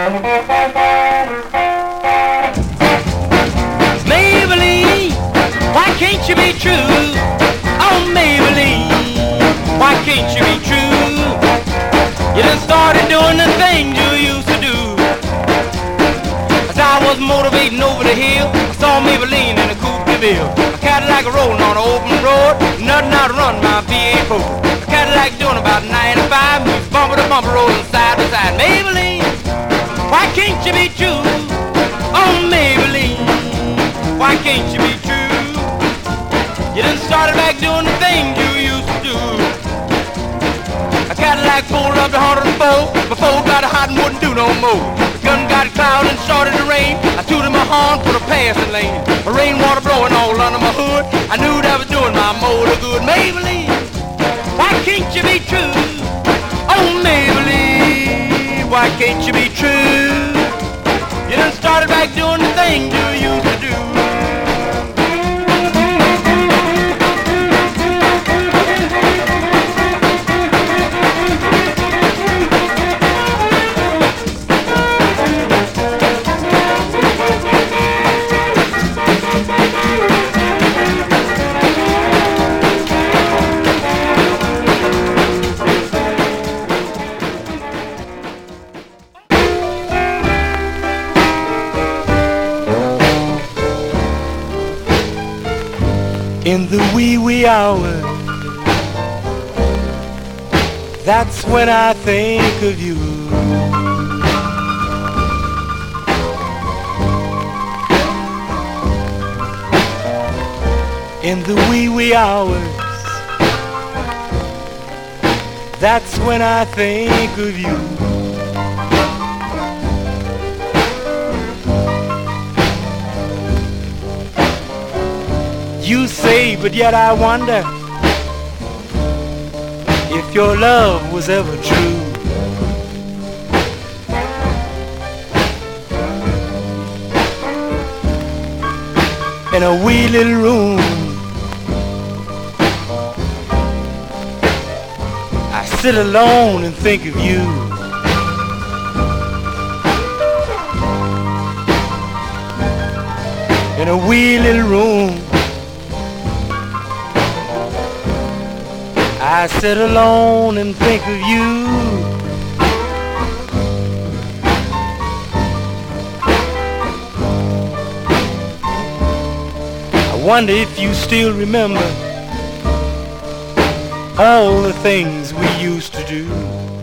Maybelline, why can't you be true? Oh, Maybelline, why can't you be true? You done started doing the things you used to do. As I was motivating over the hill, I saw Maybelline in a coupe de ville. A Cadillac rolling on an open road, nothing out to run my V8 Ford. A Cadillac doing about 95, moves bumper to bumper, rolling side to side. Maybelline, why can't you be true? Oh, Maybelline, why can't you be true? You done started back doing the things you used to do. A Cadillac pulled up to 104, before it got hot and wouldn't do no more. The gun got cloud and started to rain. I tooted my horn for the passing lane. The rainwater blowing all under my hood. I knew that was doing my motor good. Maybelline, why can't you be true? Oh, Maybelline, why can't you be true? You done started back doing the thing you used to do. In the wee hours, that's when I think of you. In the wee hours, that's when I think of you. You say, but yet I wonder if your love was ever true. In a wee little room, I sit alone and think of you. In a wee little room, I sit alone and think of you. I wonder if you still remember all the things we used to do.